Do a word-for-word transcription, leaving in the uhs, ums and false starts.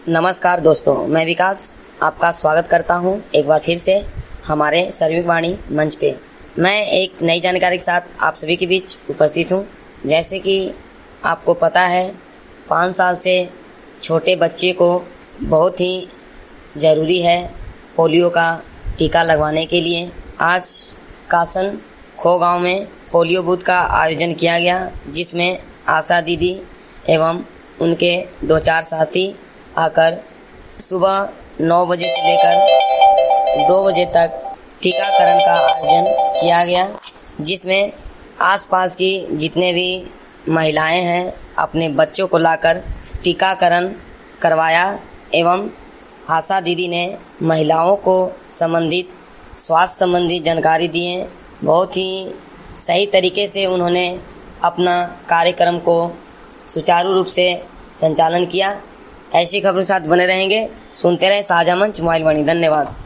नमस्कार दोस्तों, मैं विकास आपका स्वागत करता हूं एक बार फिर से हमारे सर्विक वाणी मंच पे। मैं एक नई जानकारी के साथ आप सभी के बीच उपस्थित हूं। जैसे कि आपको पता है, पाँच साल से छोटे बच्चे को बहुत ही ज़रूरी है पोलियो का टीका लगवाने के लिए। आज कासन खो गांव में पोलियो बूथ का आयोजन किया गया, जिसमें आशा दीदी एवं उनके दो चार साथी आकर सुबह नौ बजे से लेकर दो बजे तक टीकाकरण का आयोजन किया गया, जिसमें आसपास की जितने भी महिलाएं हैं अपने बच्चों को लाकर टीकाकरण करवाया एवं आशा दीदी ने महिलाओं को संबंधित स्वास्थ्य संबंधी जानकारी दिए। बहुत ही सही तरीके से उन्होंने अपना कार्यक्रम को सुचारू रूप से संचालन किया। ऐसी खबरों के साथ बने रहेंगे, सुनते रहें साझा मंच मोबाइल वाणी। धन्यवाद।